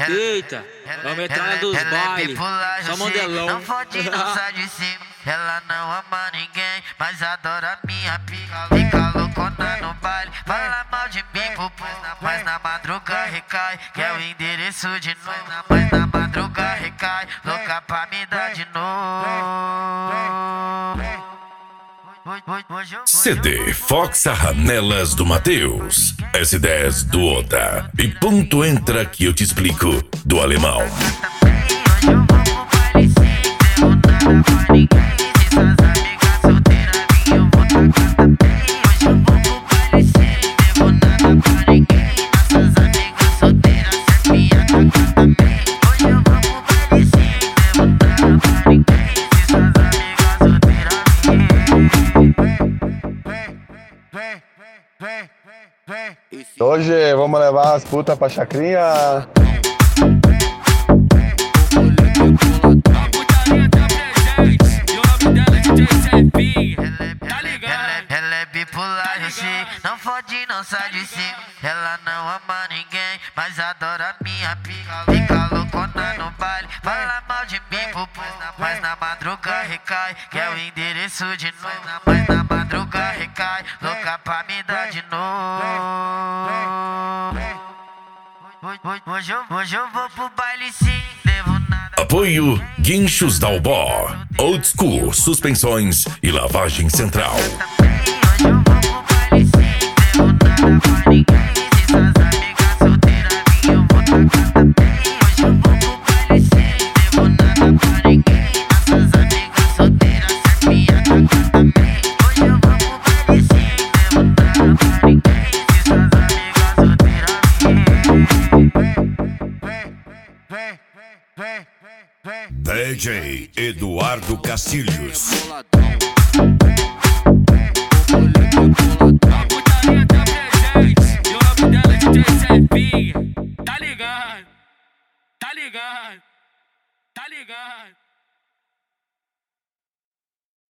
Eita, vamos entrar na dos bailes, só modelão. Não fode, não sai de cima. Ela não ama ninguém, mas adora minha pica. Fica loucona no baile, fala mal de mim, mas na madruga recai. Quer o endereço de novo, mas na madruga recai. Louca pra me dar de novo. CD Fox Arranelas do Matheus, S10 do Oda. E ponto entra que eu te explico do alemão. Hoje vamos levar as putas pra chacrinha. A putaria tá presente e o nome dela é DJ Servinha. Tá ligado? Ela é bipolar, eu sei. Não fode, não sai de cima. Ela não ama ninguém, mas adora minha pica. Fica loucona no baile, fala mal de mim, mas na madruga recai. Quer o endereço de novo, mas na madruga recai. Louca pra me dar de novo. Hoje eu vou pro baile sim, devo nada. Apoio Guinchos Dalbó, Old School, suspensões e lavagem central. Hoje eu vou pro baile sim, devo nada pra ninguém. Se suas amigas solteiras vir, eu vou tacar também. Hoje eu vou pro baile sim, devo nada pra ninguém. Nossas amigas solteiras sempre atacam também. Hoje eu vou pro baile sim, devo nada pra ninguém. Se suas amigas solteiras DJ Eduardo Cacilhos. A putaria tá presente e o nome dela é DJ Servinha. Tá ligado? Tá ligado? Tá ligado?